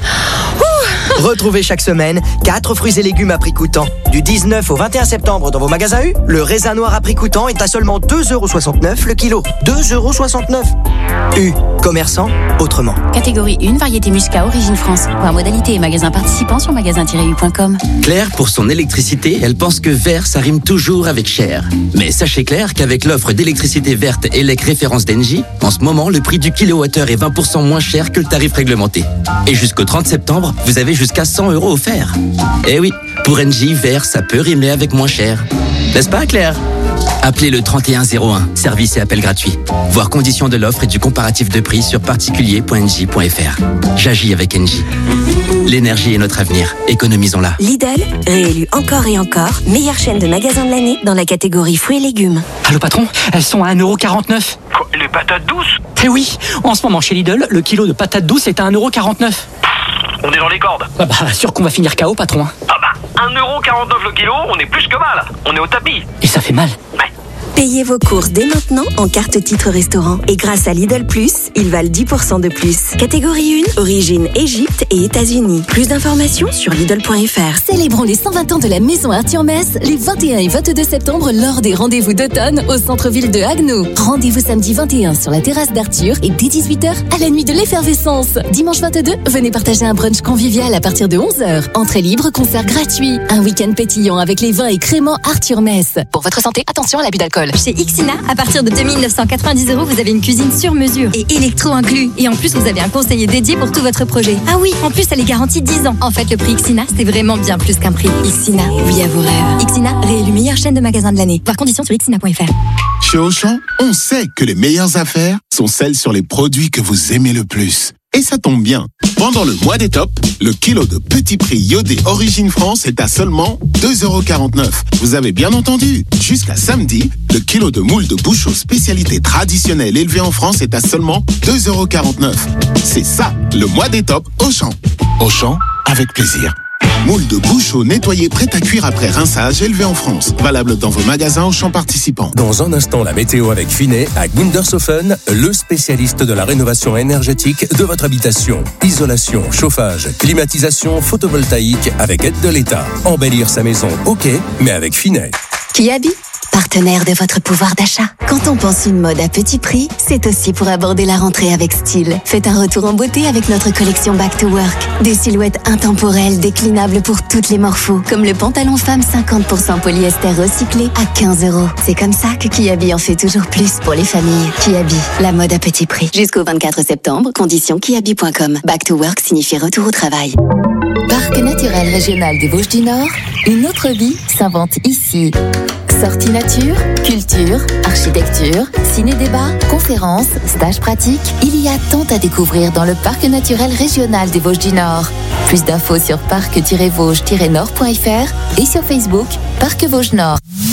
Speaker 25: Ouh.
Speaker 8: Retrouvez chaque semaine quatre fruits et légumes à prix coûtant. Du dix-neuf au vingt et un septembre dans vos magasins U, le raisin noir à prix coûtant est à seulement deux euros soixante-neuf le kilo. deux euros soixante-neuf. U, commerçant autrement.
Speaker 14: Catégorie un, variété Muscat, origine France. Voir modalité et magasins participants sur magasin tiret u point com.
Speaker 17: Claire, pour son électricité, elle pense que vert, ça rime toujours avec cher. Mais sachez Claire qu'avec l'offre d'électricité verte E L E C référence d'Engie, en ce moment, le prix du kilowattheure est vingt pour cent moins cher que le tarif réglementé. Et jusqu'au trente septembre, vous avez jusqu'à cent euros offerts. Eh oui, pour Engie, vert, ça peut rimer avec moins cher. N'est-ce pas, Claire? Appelez le trente et un zéro un, service et appel gratuit. Voir conditions de l'offre et du comparatif de prix sur particulier point engie point f r. J'agis avec Engie. L'énergie est notre avenir, économisons-la.
Speaker 18: Lidl, réélu encore et encore, meilleure chaîne de magasins de l'année dans la catégorie fruits et légumes.
Speaker 19: Allô patron, elles sont à un euro quarante-neuf.
Speaker 20: Quoi, les patates douces?
Speaker 19: Eh oui, en ce moment chez Lidl, le kilo de patates douces est à un euro quarante-neuf.
Speaker 20: On est dans les cordes.
Speaker 19: Ah bah, sûr qu'on va finir K O, patron.
Speaker 20: Ah bah, un euro quarante-neuf le kilo, on est plus que mal. On est au tapis.
Speaker 19: Et ça fait mal.
Speaker 20: Ouais.
Speaker 18: Payez vos courses dès maintenant en carte titre restaurant. Et grâce à Lidl Plus, ils valent dix pour cent de plus. Catégorie un, origine Égypte et États-Unis. Plus d'informations sur Lidl point f r.
Speaker 22: Célébrons les cent vingt ans de la Maison Arthur Messe les vingt et un et vingt-deux septembre lors des rendez-vous d'automne au centre-ville de Haguenau. Rendez-vous samedi vingt et un sur la terrasse d'Arthur et dès dix-huit heures à la nuit de l'effervescence. Dimanche vingt-deux, venez partager un brunch convivial à partir de onze heures. Entrée libre, concert gratuit. Un week-end pétillant avec les vins et créments Arthur Messe.
Speaker 14: Pour votre santé, attention à l'abus d'alcool.
Speaker 21: Chez Ixina, à partir de deux mille neuf cent quatre-vingt-dix euros, vous avez une cuisine sur mesure et électro inclus. Et en plus, vous avez un conseiller dédié pour tout votre projet. Ah oui, en plus, elle est garantie dix ans. En fait, le prix Ixina, c'est vraiment bien plus qu'un prix. Ixina, oui à vos rêves. Ixina, réélu meilleure chaîne de magasins de l'année. Voir conditions sur ixina point f r.
Speaker 23: Chez Auchan, on sait que les meilleures affaires sont celles sur les produits que vous aimez le plus. Et ça tombe bien. Pendant le mois des tops, le kilo de petit prix iodé Origine France est à seulement deux euros quarante-neuf. Vous avez bien entendu. Jusqu'à samedi, le kilo de moules de Bouchot spécialité traditionnelle élevée en France est à seulement deux euros quarante-neuf. C'est ça, le mois des tops Auchan. Auchan, avec plaisir. Moule de Bouchot nettoyé prêt à cuire après rinçage élevé en France. Valable dans vos magasins Auchan participants.
Speaker 2: Dans un instant, la météo avec Finet à Gundershofen, le spécialiste de la rénovation énergétique de votre habitation. Isolation, chauffage, climatisation, photovoltaïque avec aide de l'État. Embellir sa maison, ok, mais avec Finet.
Speaker 6: Kiabi, partenaire de votre pouvoir d'achat. Quand on pense une mode à petit prix, c'est aussi pour aborder la rentrée avec style. Faites un retour en beauté avec notre collection Back to Work. Des silhouettes intemporelles, déclinables pour toutes les morphos, comme le pantalon femme cinquante pour cent polyester recyclé à quinze euros. C'est comme ça que Kiabi en fait toujours plus pour les familles. Kiabi, la mode à petit prix. Jusqu'au vingt-quatre septembre, conditions kiabi point com. Back to Work signifie retour au travail.
Speaker 22: Parc naturel régional des Vosges du Nord, une autre vie s'invente ici. Sorties nature, culture, architecture, ciné-débat, conférences, stages pratiques, il y a tant à découvrir dans le Parc naturel régional des Vosges du Nord. Plus d'infos sur parc tiret vosges tiret nord point f r et sur Facebook, Parc Vosges Nord.